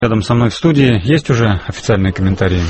Рядом со мной в студии есть уже официальные комментарии?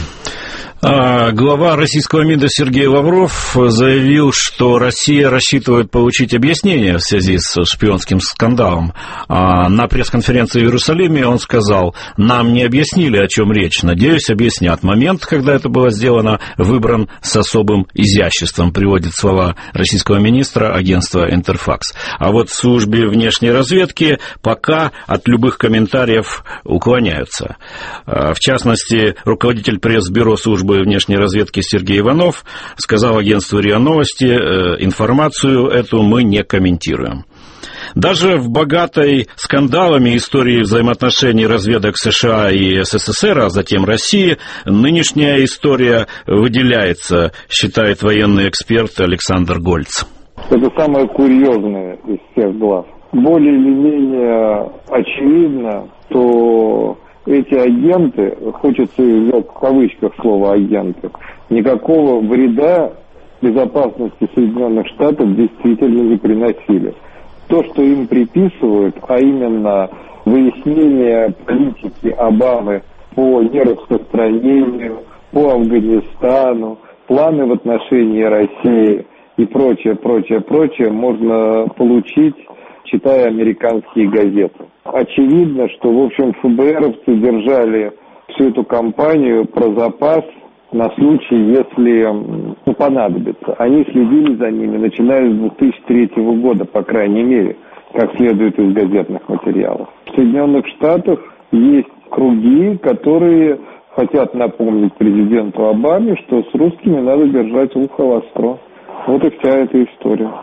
Глава российского МИДа Сергей Лавров заявил, что Россия рассчитывает получить объяснение в связи с шпионским скандалом. На пресс-конференции в Иерусалиме он сказал: «Нам не объяснили, о чем речь. Надеюсь, объяснят. Момент, когда это было сделано, выбран с особым изяществом», приводит слова российского министра агентства «Интерфакс». А вот в службе внешней разведки пока от любых комментариев уклоняются. В частности, руководитель пресс-бюро службы внешней разведки Сергей Иванов сказал агентству РИА Новости: информацию эту мы не комментируем. Даже в богатой скандалами истории взаимоотношений разведок США и СССР, а затем России, нынешняя история выделяется, считает военный эксперт Александр Гольц. Это самое курьезное из всех глав. Более или менее очевидно, что эти агенты, хочется взять в кавычках слово «агенты», никакого вреда безопасности Соединенных Штатов действительно не приносили. То, что им приписывают, а именно выяснение политики Обамы по нераспространению, по Афганистану, планы в отношении России и прочее, можно получить, читая американские газеты. Очевидно, что, в общем, ФБРовцы держали всю эту кампанию про запас на случай, если понадобится. Они следили за ними, начиная с 2003 года, по крайней мере, как следует из газетных материалов. В Соединенных Штатах есть круги, которые хотят напомнить президенту Обаме, что с русскими надо держать ухо востро. Вот и вся эта история.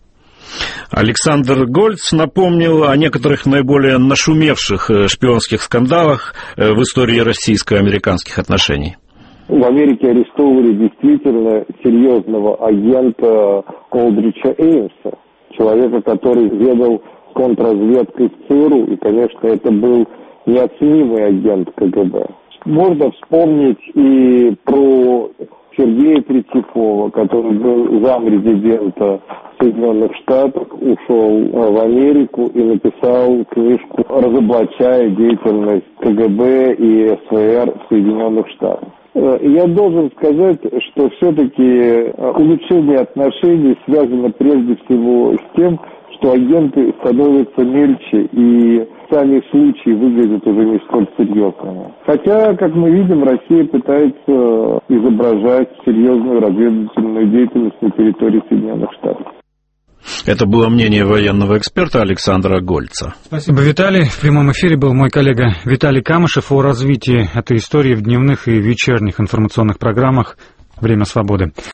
Александр Гольц напомнил о некоторых наиболее нашумевших шпионских скандалах в истории российско-американских отношений. В Америке арестовывали действительно серьезного агента Олдрича Эймса, человека, который ведал контрразведкой в ЦРУ, и, конечно, это был неоценимый агент КГБ. Можно вспомнить и про Сергея Третьякова, который был замрезидента Соединенных Штатов, ушел в Америку и написал книжку, разоблачая деятельность КГБ и СВР в Соединенных Штатах. Я должен сказать, что все-таки улучшение отношений связано прежде всего с тем, что агенты становятся мельче, и сами случаи выглядят уже не столь серьезными. Хотя, как мы видим, Россия пытается изображать серьезную разведывательную деятельность на территории Соединенных Штатов. Это было мнение военного эксперта Александра Гольца. Спасибо, Виталий. В прямом эфире был мой коллега Виталий Камышев о развитии этой истории в дневных и вечерних информационных программах «Время свободы».